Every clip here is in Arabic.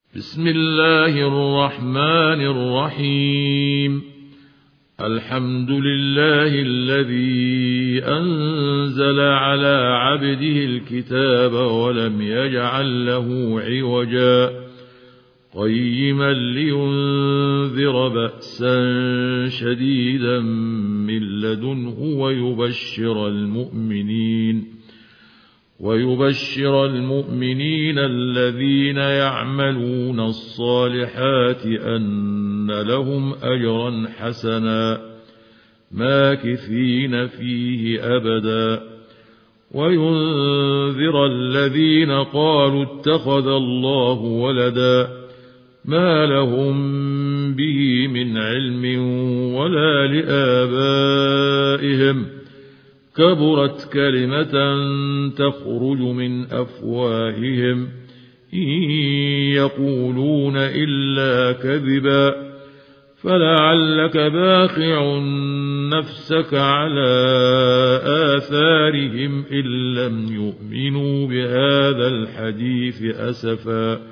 بسم الله الرحمن الرحيم. الحمد لله الذي أنزل على عبده الكتاب ولم يجعل له عوجا قيما لينذر بأسا شديدا من لدنه ويبشر المؤمنين الذين يعملون الصالحات أن لهم أجرا حسنا ماكثين فيه أبدا وينذر الذين قالوا اتخذ الله ولدا ما لهم به من علم ولا لآبائهم كبرت كلمة تخرج من أفواههم إن يقولون إلا كذبا فلعلك باخع نفسك على آثارهم إن لم يؤمنوا بهذا الحديث أسفا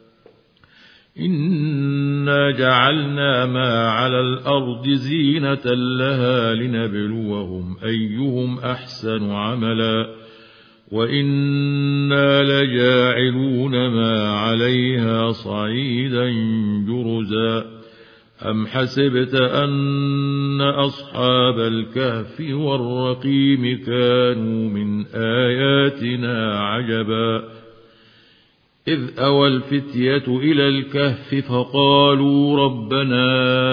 إنا جعلنا ما على الأرض زينة لها لنبلوهم أيهم أحسن عملا وإنا لجاعلون ما عليها صعيدا جرزا أم حسبت أن أصحاب الكهف والرقيم كانوا من آياتنا عجبا إذ أوى الفتية إلى الكهف فقالوا ربنا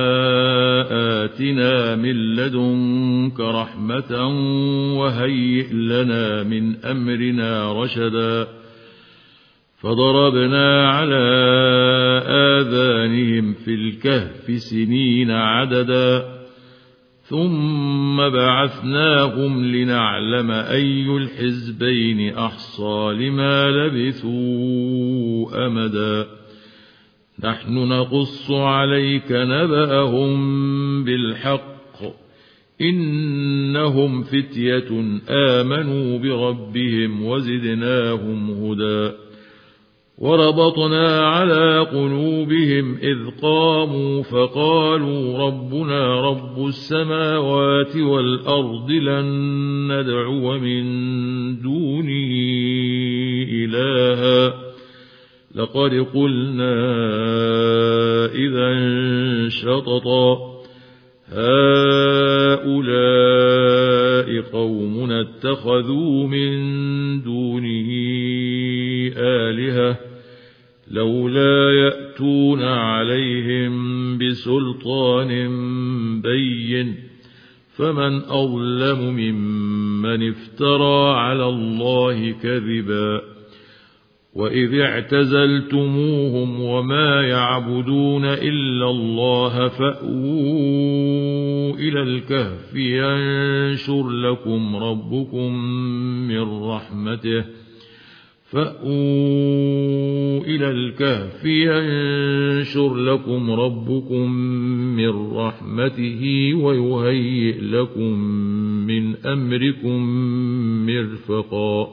آتنا من لدنك رحمة وهيئ لنا من أمرنا رشدا فضربنا على آذانهم في الكهف سنين عددا ثم بعثناهم لنعلم أي الحزبين أحصى لما لبثوا أمدا نحن نقص عليك نبأهم بالحق إنهم فتية آمنوا بربهم وزدناهم هدى وربطنا على قلوبهم إذ قاموا فقالوا ربنا رب السماوات والأرض لن ندعو من دونه إلها لقد قلنا إذا شططا هؤلاء قومنا اتخذوا من دونه آلهة لولا يأتون عليهم بسلطان بين فمن أظلم ممن افترى على الله كذبا وإذ اعتزلتموهم وما يعبدون إلا الله فأووا إلى الكهف ينشر لكم ربكم من رحمته ويهيئ لكم من أمركم مرفقا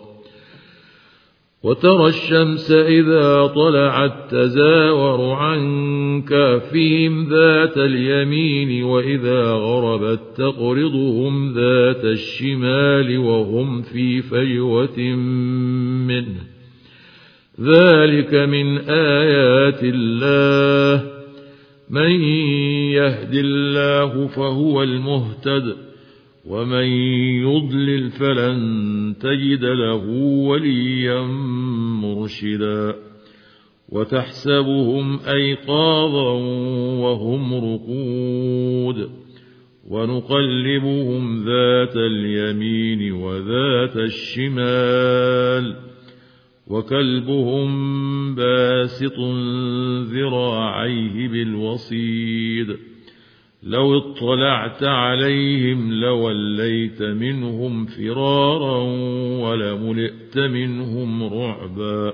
وترى الشمس إذا طلعت تزاور عن كهفهم ذات اليمين وإذا غربت تقرضهم ذات الشمال وهم في فجوة منه ذلك من آيات الله من يهد الله فهو المهتد ومن يضلل فلن تجد له وليا مرشدا وتحسبهم أيقاظا وهم رقود ونقلبهم ذات اليمين وذات الشمال وكلبهم باسط ذراعيه بالوصيد لو اطلعت عليهم لوليت منهم فرارا ولملئت منهم رعبا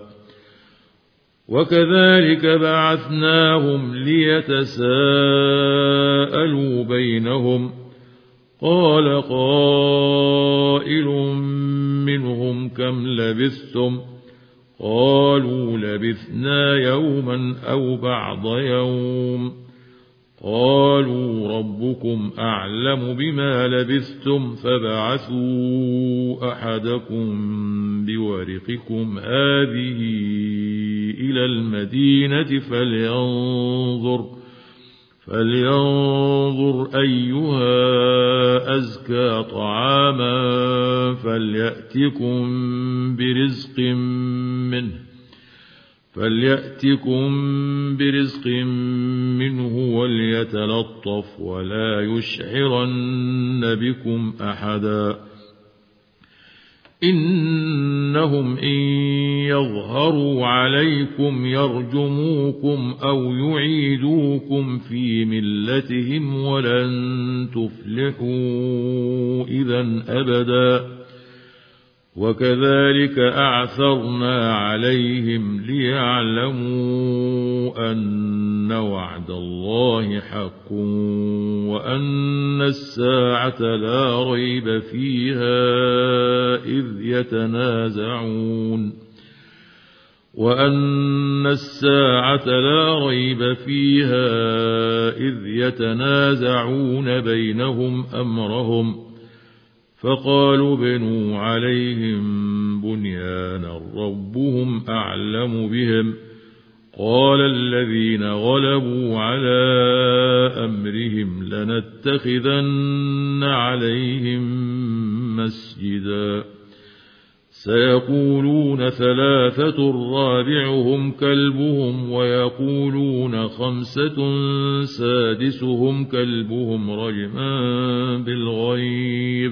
وكذلك بعثناهم ليتساءلوا بينهم قال قائل منهم كم لبثتم قالوا لبثنا يوما أو بعض يوم قالوا ربكم أعلم بما لبثتم فابعثوا أحدكم بورقكم هذه إلى المدينة فلينظر أيها أزكى طعاما فليأتكم برزق منه وليتلطف ولا يشعرن بكم أحدا إنهم إن يظهروا عليكم يرجموكم أو يعيدوكم في ملتهم ولن تفلحوا إذا أبدا وكذلك أعثرنا عليهم ليعلموا أن وعد الله حق وأن الساعة لا ريب فيها إذ يتنازعون بينهم أمرهم فقالوا بنوا عليهم بنيانا ربهم أعلم بهم قال الذين غلبوا على أمرهم لنتخذن عليهم مسجدا سيقولون 3 رابعهم كلبهم ويقولون 5 سادسهم كلبهم رجما بالغيب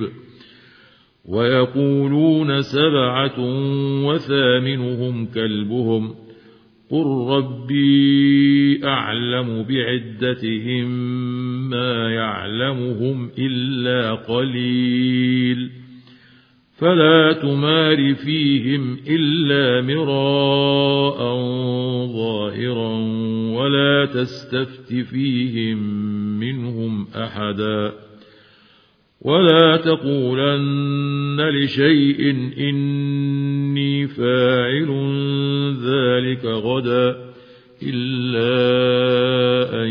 ويقولون 7 وثامنهم كلبهم قل ربي أعلم بعدتهم ما يعلمهم إلا قليل فلا تمار فيهم إلا مراء ظاهرا ولا تستفت فيهم منهم أحدا ولا تقولن لشيء إني فاعل ذلك غدا إلا أن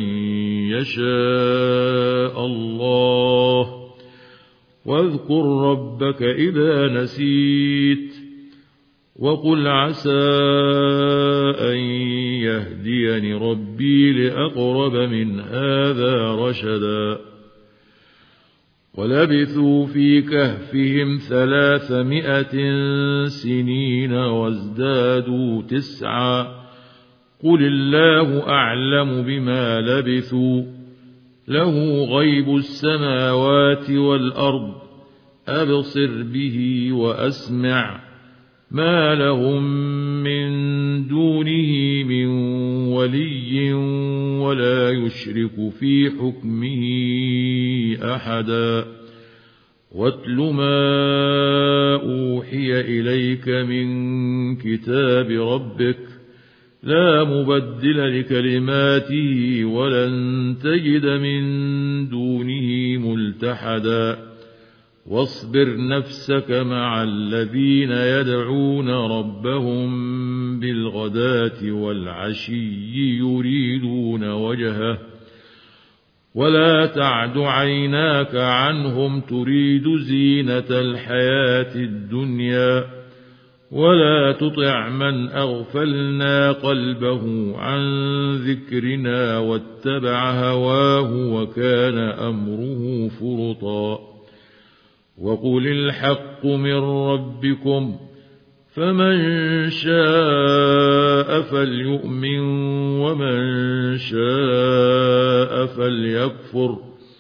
يشاء الله واذكر ربك إذا نسيت وقل عسى أن يهديني ربي لأقرب من هذا رشدا ولبثوا في كهفهم 300 سنين وازدادوا 9 قل الله أعلم بما لبثوا له غيب السماوات والأرض أبصر به وأسمع ما لهم من دونه من ولي ولا يشرك في حكمه أحدا واتل ما أوحي إليك من كتاب ربك لا مبدل لكلماته ولن تجد من دونه ملتحدا واصبر نفسك مع الذين يدعون ربهم بالغداة والعشي يريدون وجهه ولا تعد عيناك عنهم تريد زينة الحياة الدنيا ولا تطع من أغفلنا قلبه عن ذكرنا واتبع هواه وكان أمره فرطا وقل الحق من ربكم فمن شاء فليؤمن ومن شاء فليكفر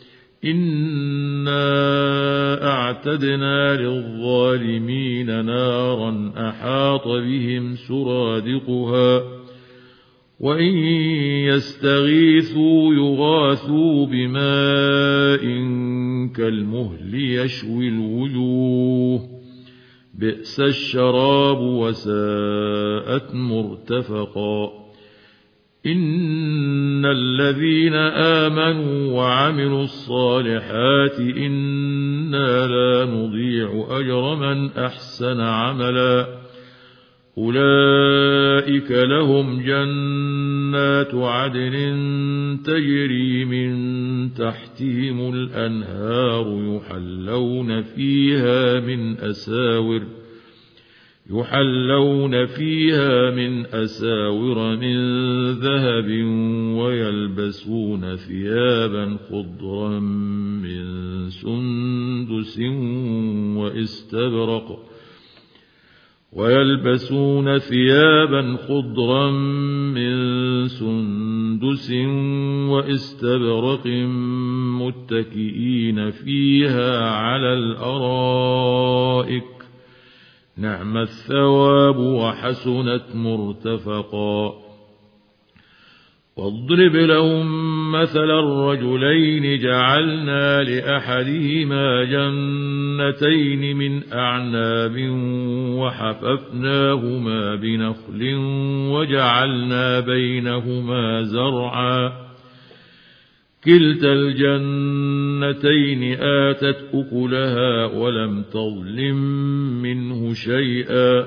إنا أعتدنا للظالمين نارا أحاط بهم سرادقها وإن يستغيثوا يغاثوا بماء كالمهل يشوي الوجوه بئس الشراب وساءت مرتفقا إن الذين آمنوا وعملوا الصالحات إنا لا نضيع أجر من أحسن عملا أولئك لهم جنات عدن تجري من تحتهم الأنهار يحلون فيها من أساور من ذهب ويلبسون ثيابا خضرا من سندس واستبرق متكئين فيها على الأرائك نعم الثواب وحسنت مرتفقا واضرب لهم مثل الرجلين جعلنا لأحدهما جنتين من أعناب وحففناهما بنخل وجعلنا بينهما زرعا كلتا الجنتين آتت أكلها ولم تظلم منه شيئا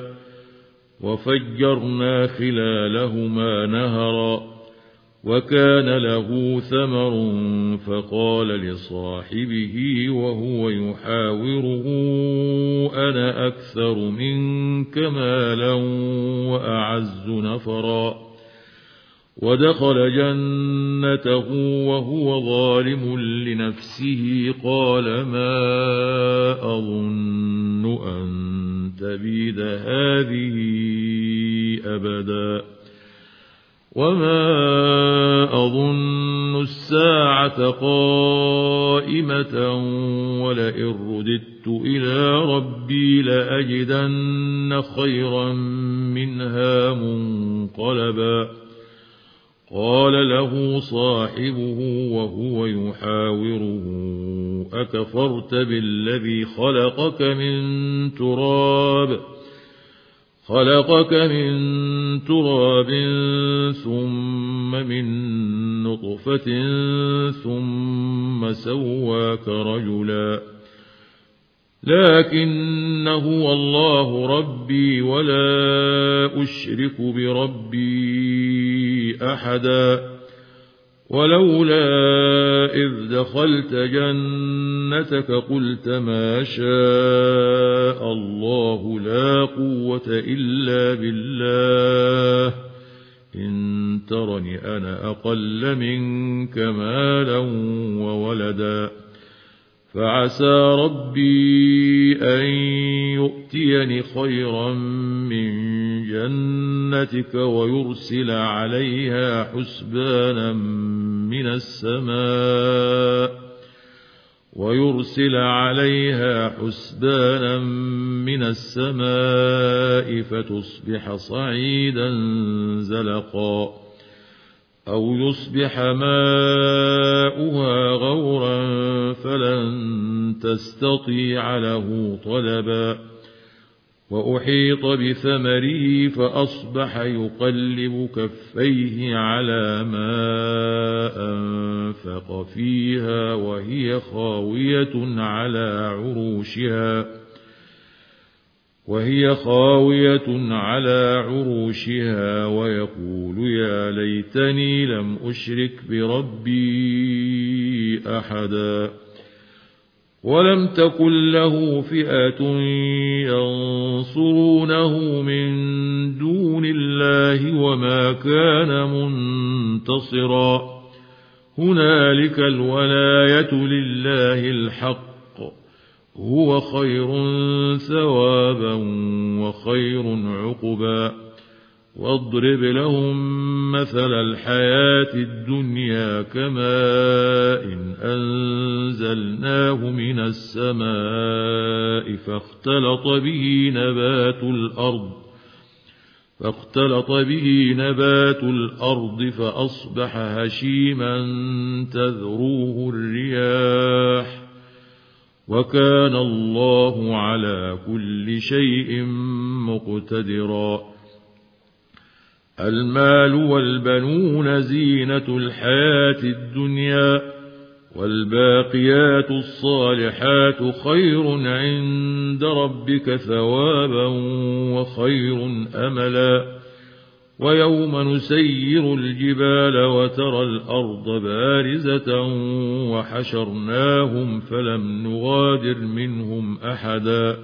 وفجرنا خلالهما نهرا وكان له ثمر فقال لصاحبه وهو يحاوره أنا أكثر منك مالا وأعز نفرا ودخل جنته وهو ظالم لنفسه قال ما أظن أن تبيد هذه أبدا وما أظن الساعة قائمة ولئن رددت إلى ربي لأجدن خيرا منها منقلبا قال له صاحبه وهو يحاوره أكفرت بالذي خلقك من تراب ثم من نطفة ثم سواك رجلا لكن هو الله ربي ولا أشرك بربي أحدا ولولا إذ دخلت جنتك قلت ما شاء الله لا قوة إلا بالله إن ترني أنا أقل منك مالا وولدا فعسى ربي أن يؤتيني خيرا من جنتك ويرسل عليها حسبانا من السماء فتصبح صعيدا زلقا أو يصبح ماؤها غورا فلن تستطيع له طلبا وأحيط بثمره فأصبح يقلب كفيه على ما أنفق فيها وهي خاوية على عروشها ويقول يا ليتني لم أشرك بربي أحدا ولم تكن له فئة ينصرونه من دون الله وما كان منتصرا هنالك الولاية لله الحق هو خير ثوابا وخير عقبا واضرب لهم مثل الحياة الدنيا كماء أنزلناه من السماء فاختلط به نبات الأرض فأصبح هشيما تذروه الرياح وكان الله على كل شيء مقتدرا المال والبنون زينة الحياة الدنيا والباقيات الصالحات خير عند ربك ثوابا وخير أملا ويوم نسير الجبال وترى الأرض بارزة وحشرناهم فلم نغادر منهم أحدا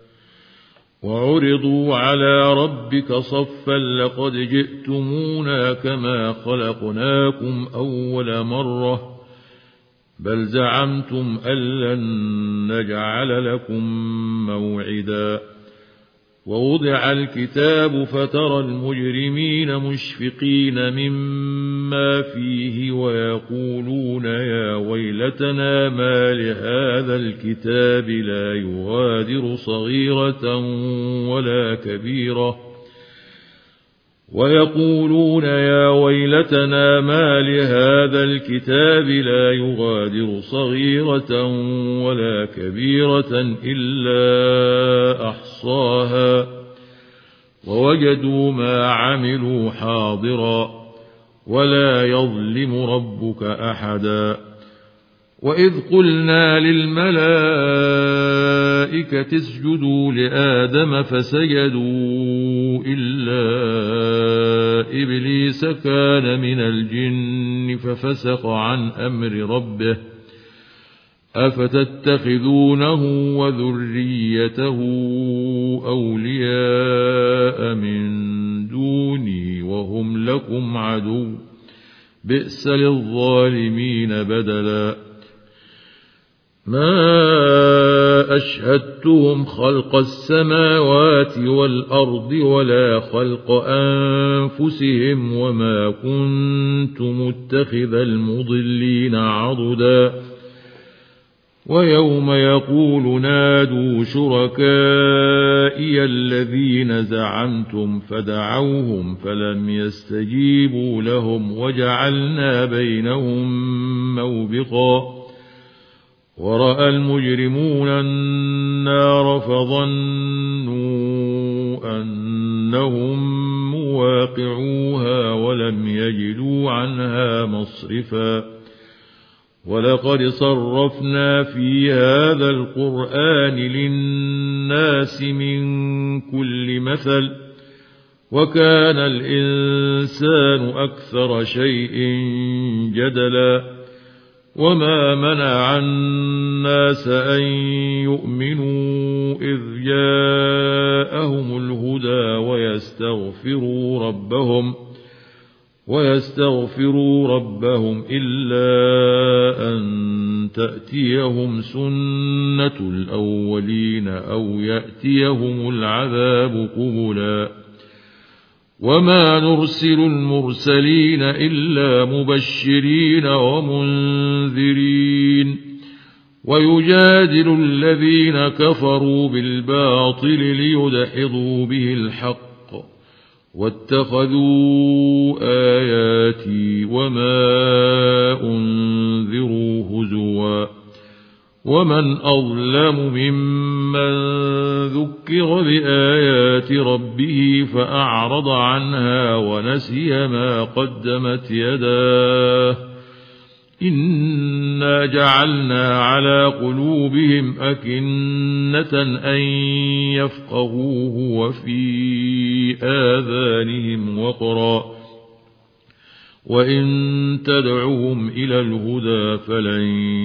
وعرضوا على ربك صفا لقد جئتمونا كما خلقناكم أول مرة بل زعمتم أن لن نجعل لكم موعدا ووضع الكتاب فترى المجرمين مشفقين مما فيه ويقولون يا ويلتنا ما لهذا الكتاب لا يغادر صغيرة ولا كبيرة ويقولون يا ويلتنا ما لهذا الكتاب لا يغادر صغيرة ولا كبيرة إلا أحصاها ووجدوا ما عملوا حاضرا ولا يظلم ربك أحدا وإذ قلنا للملائكة اسجدوا لآدم فسجدوا إلا إبليس كان من الجن ففسق عن أمر ربه أفتتخذونه وذريته أولياء من دوني وهم لكم عدو بئس للظالمين بدلا ما أشهدتهم خلق السماوات والأرض ولا خلق أنفسهم وما كنت متخذ المضلين عضدا ويوم يقول نادوا شركائي الذين زعمتم فدعوهم فلم يستجيبوا لهم وجعلنا بينهم موبقا ورأى المجرمون النار فظنوا أنهم مواقعوها ولم يجدوا عنها مصرفا ولقد صرفنا في هذا القرآن للناس من كل مثل وكان الإنسان أكثر شيء جدلا وما منع الناس أن يؤمنوا إذ جاءهم الهدى ويستغفروا ربهم إلا أن تأتيهم سنة الأولين أو يأتيهم العذاب قبلا وما نرسل المرسلين إلا مبشرين ومنذرين ويجادل الذين كفروا بالباطل ليدحضوا به الحق واتخذوا آياتي وما أنذروا هزوا ومن أظلم ممن ذكر بآيات ربه فأعرض عنها ونسي ما قدمت يداه إنا جعلنا على قلوبهم أكنة أن يفقهوه وفي آذانهم وقرا وإن تدعوهم إلى الهدى فلن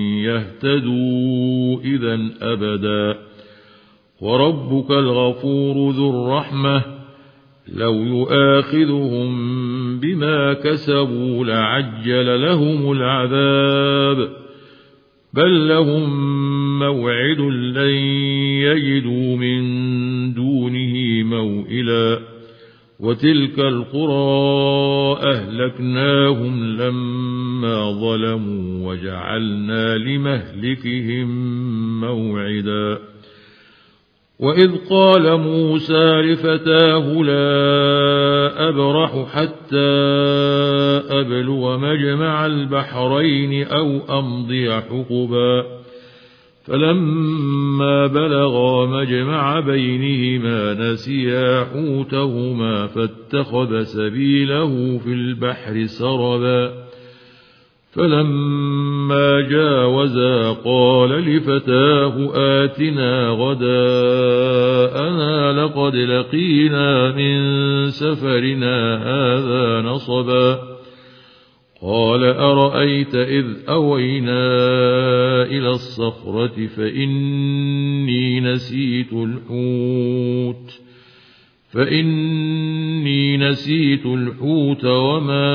يهتدوا إذا أبدا وربك الغفور ذو الرحمة لو يؤاخذهم بما كسبوا لعجل لهم العذاب بل لهم موعد لن يجدوا من دونه موئلا وتلك القرى أهلكناهم لما ظلموا وجعلنا لمهلكهم موعدا وإذ قال موسى لفتاه لا أبرح حتى أبلغ مجمع البحرين أو أمضي حقبا فلما بلغا مجمع بينهما نسيا حوتهما فاتخذ سبيله في البحر سربا فلما فلما جاوزا قال لفتاه آتنا غداءنا لقد لقينا من سفرنا هذا نصبا قال أرأيت إذ أوينا إلى الصخرة فإني نسيت الحوت وما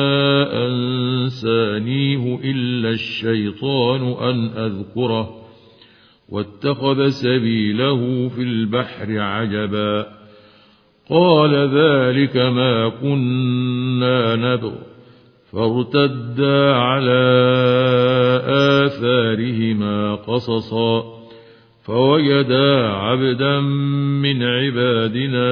أنسانيه إلا الشيطان أن أذكره واتخذ سبيله في البحر عجبا قال ذلك ما كنا نبغ فارتدا على آثارهما قصصا فوجدا عبدا من عبادنا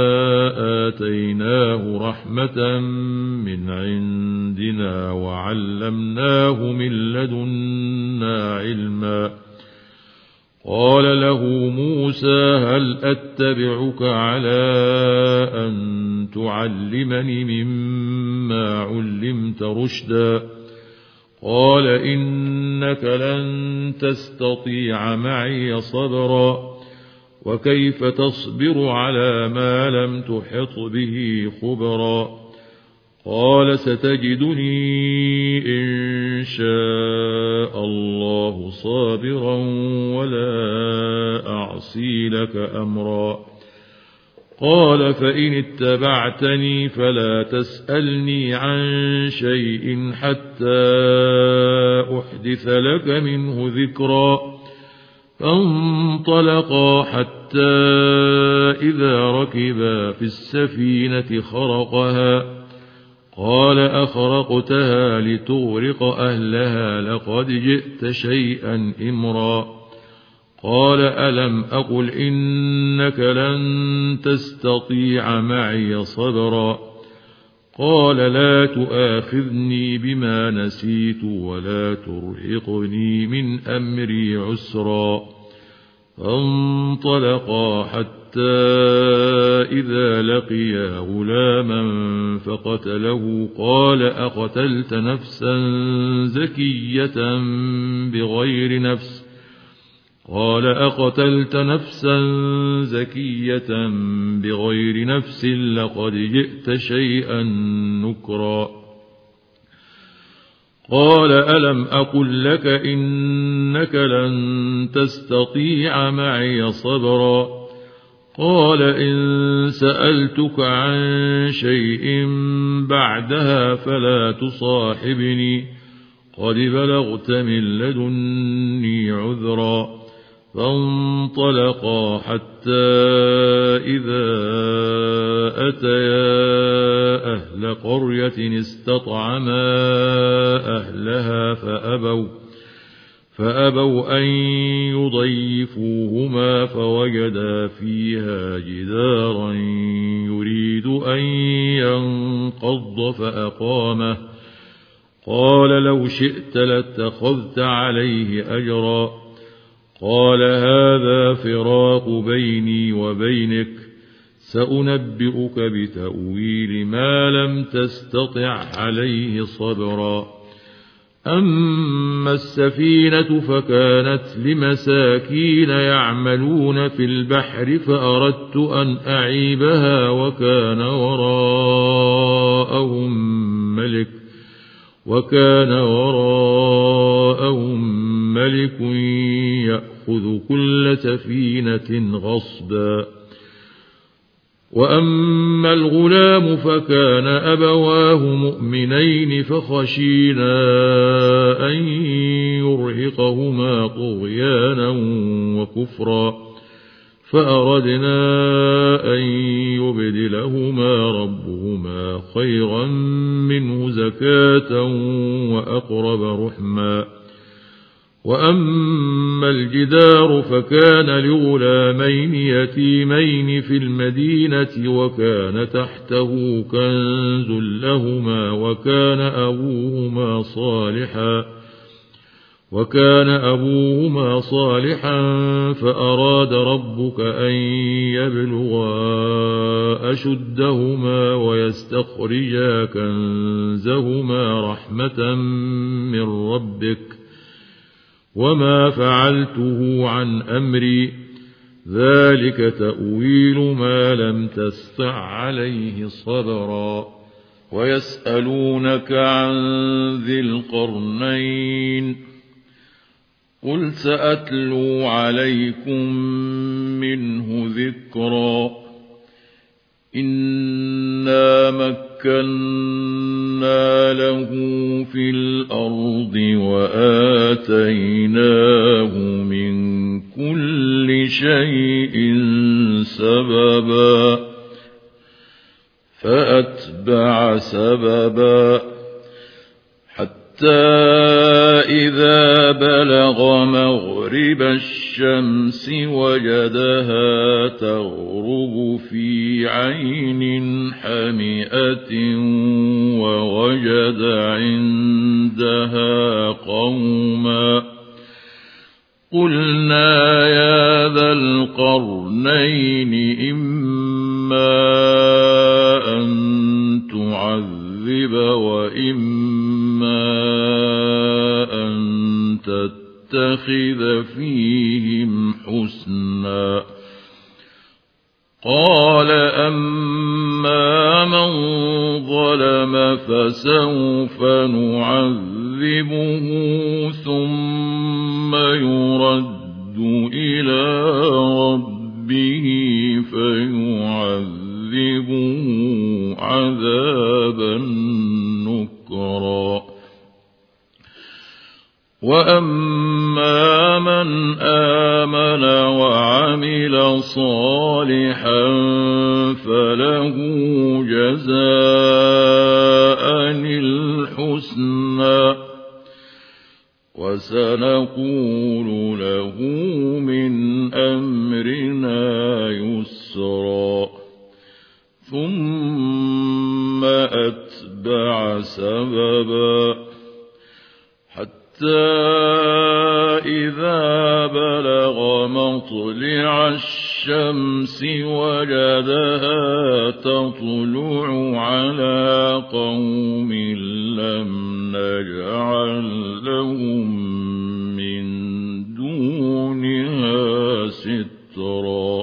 آتيناه رحمة من عندنا وعلمناه من لدنا علما قال له موسى هل أتبعك على أن تعلمني مما علمت رشدا قال إنك لن تستطيع معي صبرا وكيف تصبر على ما لم تحط به خبرا قال ستجدني إن شاء الله صابرا ولا أعصي لك أمرا قال فإن اتبعتني فلا تسألني عن شيء حتى أحدث لك منه ذكرا فانطلقا حتى إذا ركبا في السفينة خرقها قال أخرقتها لتغرق أهلها لقد جئت شيئا إمرا قال ألم أقل إنك لن تستطيع معي صبرا قال لا تؤاخذني بما نسيت ولا ترهقني من أمري عسرا فانطلقا حتى إذا لقيا غلاما فقتله قال أقتلت نفسا زكية بغير نفس لقد جئت شيئا نكرا قال ألم أقل لك إنك لن تستطيع معي صبرا قال إن سألتك عن شيء بعدها فلا تصاحبني قد بلغت من لدني عذرا فانطلقا حتى إذا أتيا أهل قرية استطعما أهلها فأبوا أن يضيفوهما فوجدا فيها جدارا يريد أن ينقض فأقامه قال لو شئت لاتخذت عليه أجرا قال هذا فراق بيني وبينك سأنبئك بتأويل ما لم تستطع عليه صبرا أما السفينة فكانت لمساكين يعملون في البحر فأردت أن أعيبها وكان وراءهم ملك يأخذ كل سفينة غصبا وأما الغلام فكان أبواه مؤمنين فخشينا أن يرهقهما طغيانا وكفرا فأردنا أن يبدلهما ربهما خيرا منه زكاة وأقرب رحما وأما الجدار فكان لغلامين يتيمين في المدينة وكان تحته كنز لهما وكان أبوهما صالحا فأراد ربك أن يبلغا أشدهما ويستخرجا كنزهما رحمة من ربك وما فعلته عن أمري ذلك تأويل ما لم تستطع عليه صبرا ويسألونك عن ذي القرنين قل سأتلو عليكم منه ذكرا إنا مكنا له في الأرض وآتيناه من كل شيء سببا فأتبع سببا حتى إذا بلغ مغرب الشمس وجدها تغرب في عين حمئة ووجد عندها قوما قلنا يا ذا القرنين إما أن تعذب وإما أن تتخذ فيهم حسنا قال أما من ظلم فسوف نعذبه ثم يرد إلى ربه فيعذبه عذابا نكرا وأما من آمن وعمل صالحا فله جزاء الحسنى وسنقول له من أمرنا يسرا ثم أتبع سببا حتى إذا بلغ مطلع الشمس وجدها تطلع على قوم لم نجعل لهم من دونها سترا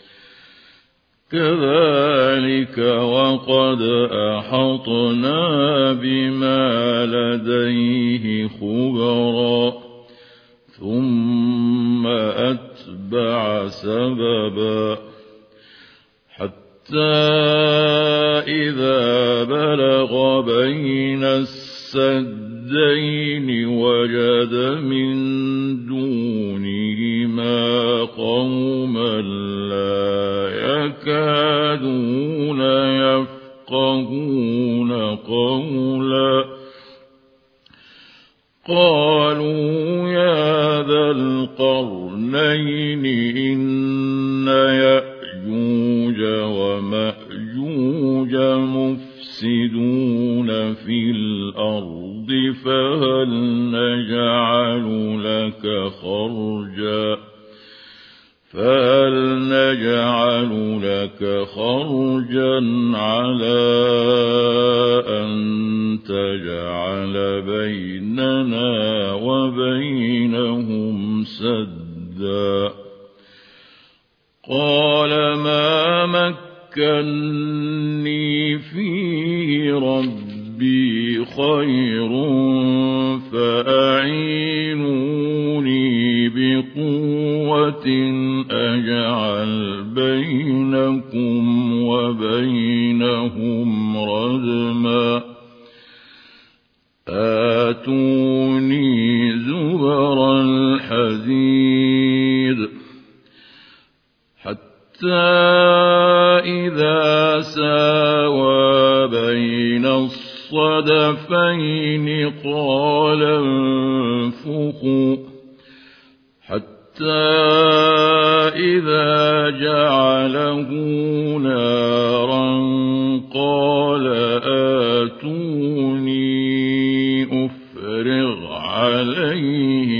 كذلك وقد أحطنا بما لديه خبرا ثم أتبع سببا حتى إذا بلغ بين السدين وجد من دونهما قوما لا يكادون يفقهون قولا قالوا يا ذا القرنين إن يأجوج ومأجوج مفسدون في الأرض فهل نجعل لك خرجا على أن تجعل بيننا وبينهم سدا قال ما مكني فيه ربي خير فأعينوني بقوة أجعل بينكم وبينهم ردما آتوني زبر الحديد حتى إذا ساوى بين الصدفين قال انفخوا حتى إذا جعله نارا قال آتوني أفرغ عليه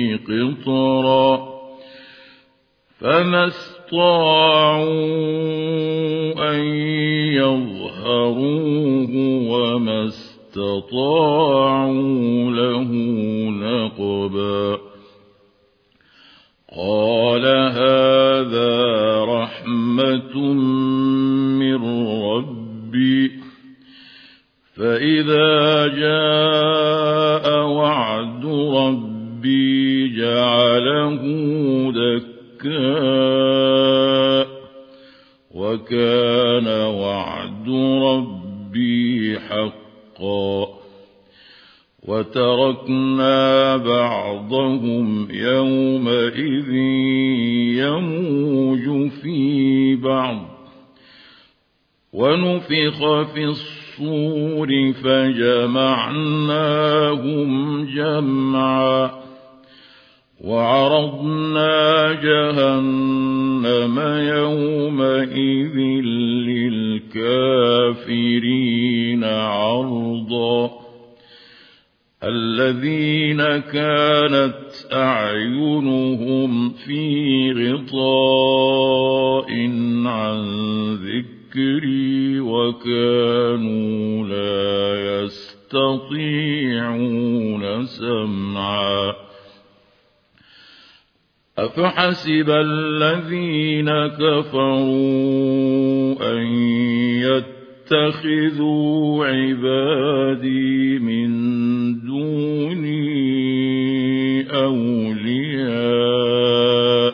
فما استطاعوا أن يظهروه وما استطاعوا له نقبا قال هذا رحمة من ربي فإذا جاء وعد ربي جعله دكا وكان وعد ربي حقا وتركنا بعضهم يومئذ يموج في بعض ونفخ في الصور فجمعناهم جمعا وعرضنا جهنم يومئذ للكافرين عرضا الذين كانت أعينهم في غطاء عن ذكري وكانوا لا يستطيعون سمعا أفحسب الذين كفروا أن يتخذوا عبادي من دوني أولياء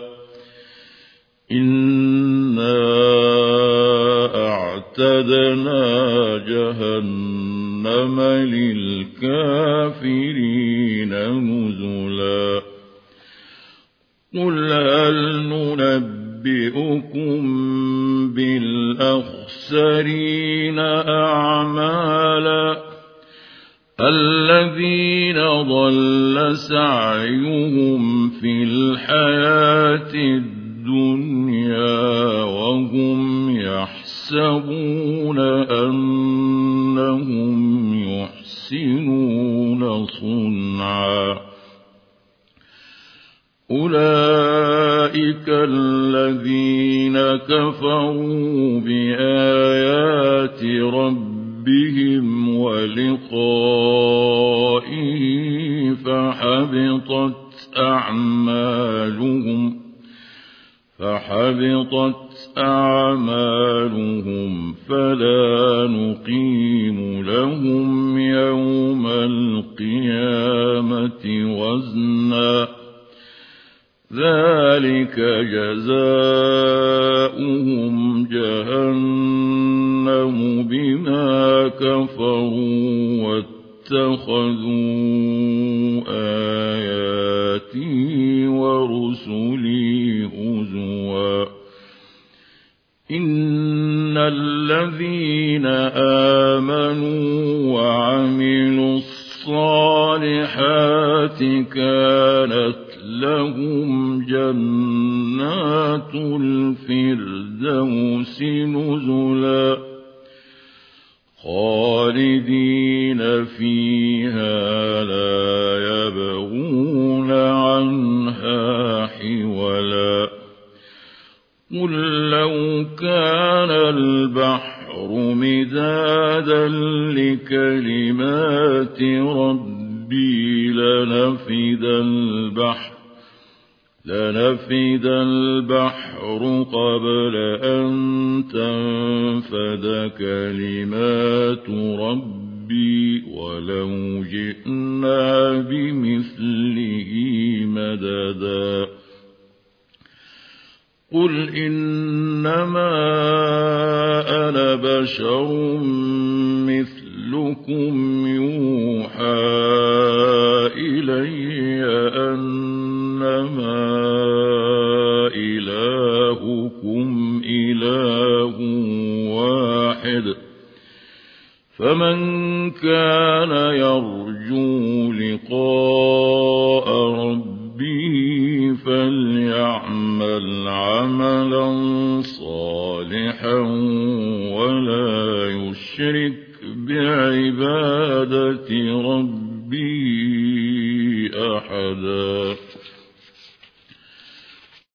إنا أعتدنا جهنم للكافرين نزلا قل هل ننبئكم بالأخسرين أعمالا الذين ضل سعيهم في الحياة الدنيا وهم يحسبون أنهم يحسنون صنعا أولئك الذين كفروا بآيات ربهم ولقائه فحبطت أعمالهم فلا نقيم لهم يوم القيامة وزنا ذلك جزاؤهم جهنم بما كفروا واتخذوا آياتي ورسلي هزوا إن الذين آمنوا وعملوا الصالحات كانت لهم جنات الفردوس نزلا خالدين فيها لا يبغون عنها حولا قل لو كان البحر مدادا لكلمات ربي لنفد البحر قبل أن تنفد كلمات ربي ولو جئنا بمثله مددا قل إنما أنا بشر مثلكم يوحى إلي أنما إلهكم إله واحد فمن كان يرجو لقاء ربه فليعمل عملا صالحا ولا يشرك بعبادة ربه أحدا.